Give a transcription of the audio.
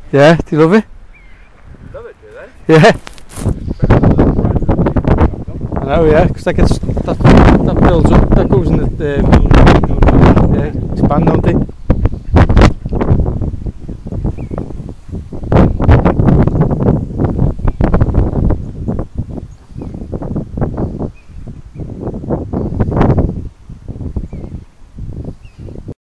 Yeah, do you love it? Love it, do they? Yeah. I know, yeah, because that builds up, that goes in the, yeah, expand, don't they?